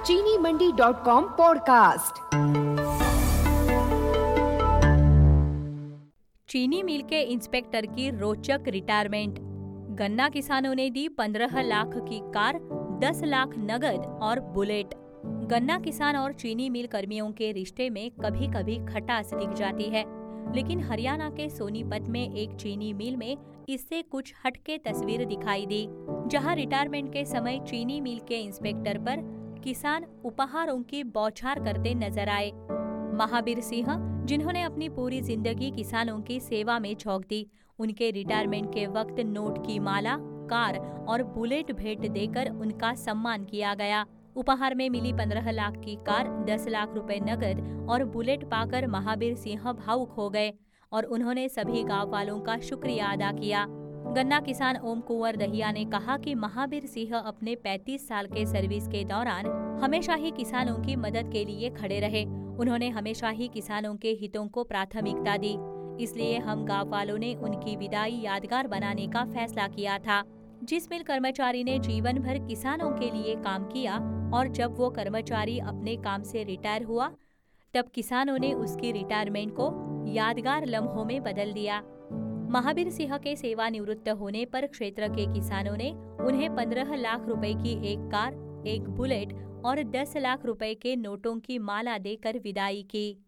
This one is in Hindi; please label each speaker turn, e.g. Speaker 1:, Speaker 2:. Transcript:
Speaker 1: चीनीमंडी.com पॉडकास्ट।
Speaker 2: चीनी मिल के इंस्पेक्टर की रोचक रिटायरमेंट। गन्ना किसानों ने दी 15 लाख की कार, 10 लाख नगद और बुलेट। गन्ना किसान और चीनी मिल कर्मियों के रिश्ते में कभी कभी खटास दिख जाती है, लेकिन हरियाणा के सोनीपत में एक चीनी मिल में इससे कुछ हटके तस्वीर दिखाई दी, जहां रिटायरमेंट के समय चीनी मिल के इंस्पेक्टर पर किसान उपहारों की बौछार करते नजर आए। महावीर सिंह, जिन्होंने अपनी पूरी जिंदगी किसानों की सेवा में झोंक दी, उनके रिटायरमेंट के वक्त नोट की माला, कार और बुलेट भेंट देकर उनका सम्मान किया गया। उपहार में मिली 15 लाख की कार, 10 लाख रुपए नगद और बुलेट पाकर महावीर सिंह भावुक हो गए और उन्होंने सभी गांव वालों का शुक्रिया अदा किया। गन्ना किसान ओम कुंवर दहिया ने कहा कि महावीर सिंह अपने 35 साल के सर्विस के दौरान हमेशा ही किसानों की मदद के लिए खड़े रहे। उन्होंने हमेशा ही किसानों के हितों को प्राथमिकता दी, इसलिए हम गांव वालों ने उनकी विदाई यादगार बनाने का फैसला किया था। जिस मिल कर्मचारी ने जीवन भर किसानों के लिए काम किया और जब वो कर्मचारी अपने काम से रिटायर हुआ, तब किसानों ने उसकी रिटायरमेंट को यादगार लम्हों में बदल दिया। महावीर सिंह के सेवानिवृत्त होने पर क्षेत्र के किसानों ने उन्हें 15 लाख रुपए की एक कार, एक बुलेट और 10 लाख रुपए के नोटों की माला देकर विदाई की।